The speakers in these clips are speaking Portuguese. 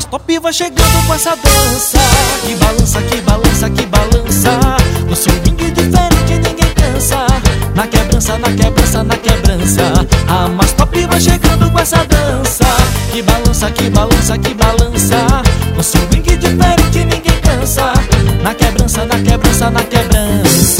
top vai chegando com essa dança, que balança, que balança, que balança. No swing diferente ninguém cansa, na quebrança, na quebrança, na quebrança. A mais top vai chegando com essa dança, que balança, que balança, que balança. No swing diferente ninguém cansa, na quebrança, na quebrança, na quebrança.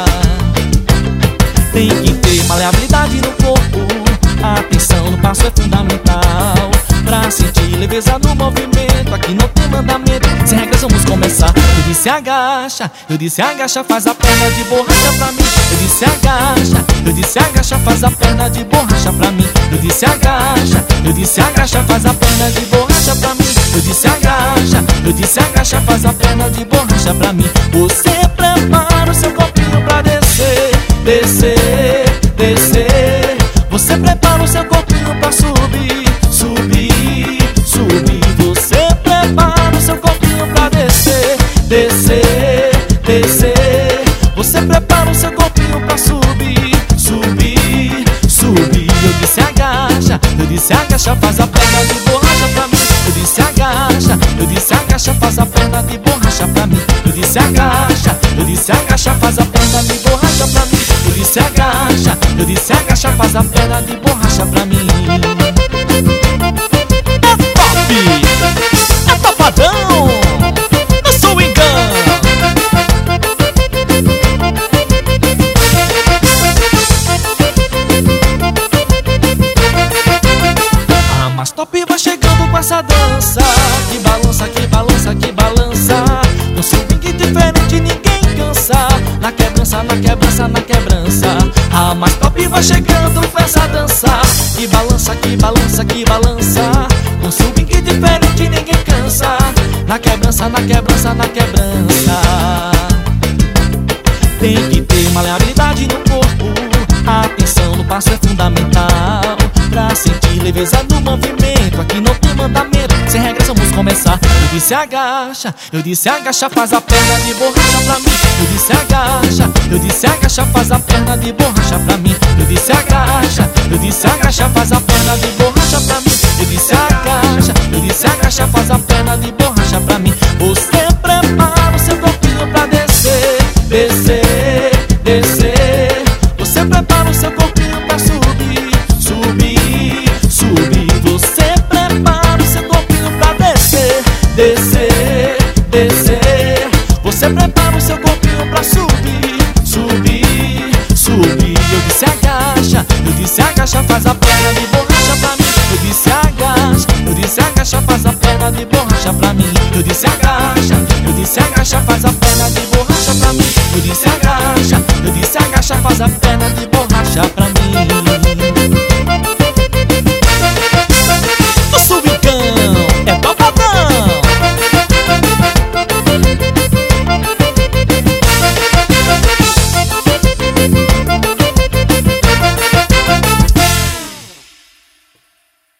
Tem que ter maleabilidade no corpo, a atenção no passo é fundamental, pra sentir leveza no movimento. Aqui não tem mandamento, sem regras vamos começar. Eu disse agacha, eu disse agacha, faz a perna de borracha pra mim. Eu disse agacha, eu disse agacha, faz a perna de borracha pra mim. Eu disse agacha, eu disse agacha, faz a perna de borracha pra mim. Eu disse agacha, eu disse agacha, faz a perna de borracha pra mim. Você prepara o seu corpinho pra descer, descer, descer. Você prepara o seu corpinho pra subir, subir, subir. Você prepara o seu corpinho pra descer, descer, descer. Você prepara o seu corpinho pra subir, subir, subir. Eu disse agacha, faz a perna de borracha pra mim. Eu disse agacha, faz a perna de borracha pra mim. Eu disse agacha, faz a perna de borracha pra mim. Eu disse agacha, faz a perna de borracha pra mim. É top, é topadão, no swingão. A mais top vai chegando com essa dança, que balança, que balança, que balança. No swing diferente ninguém cansa, na quebrança, na quebrança, na quebrança. A mais top vai chegando com essa dança, que balança, que balança, que balança. No swing diferente ninguém cansa, na quebrança, na quebrança, na quebrança. Tem que ter maleabilidade no corpo, a atenção no passo é fundamental, pra sentir leveza no movimento. Aqui não tem mandamento, sem regras vamos começar. Eu disse agacha, faz a perna de borracha pra mim. Eu disse agacha, faz a perna de borracha pra mim. Eu disse agacha, faz a perna de borracha pra mim. Eu disse agacha, faz a perna de borracha pra mim. Você prepara o seu corpinho pra descer, descer, descer. Você prepara o seu corpinho pra subir, subir, subir. Você prepara o seu corpinho pra descer, descer, descer. Você prepara o seu corpinho pra subir, subir, subir. Eu disse agacha, faz a perna de borracha pra mim. Eu disse agacha, faz a perna de borracha pra mim. Eu disse agacha, faz a perna de borracha pra mim. Eu disse agacha, faz a